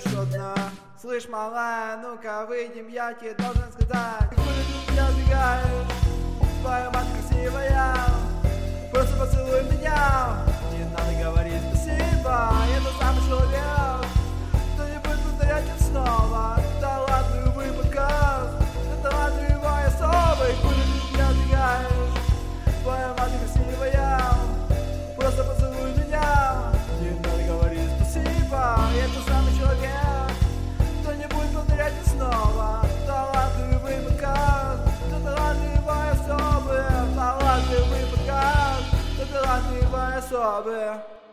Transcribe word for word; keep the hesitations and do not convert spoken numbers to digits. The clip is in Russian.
одна. Слышь, малая, ну-ка выйдем, я тебе должен сказать. Куда ты меня сбегаешь? Твоя мать красивая, просто поцелуй меня. Не надо говорить спасибо, это самый человек, кто не будет повторять это снова. Талантливый подкаст, это талантливый особый. Куда ты меня сбегаешь? Твоя мать красивая, просто поцелуй меня. Не надо говорить спасибо, это самый человек, кто не будет повторять это снова. Талантливый подкаст, это талантливый особый. Талантливый подкаст, это талантливый особый.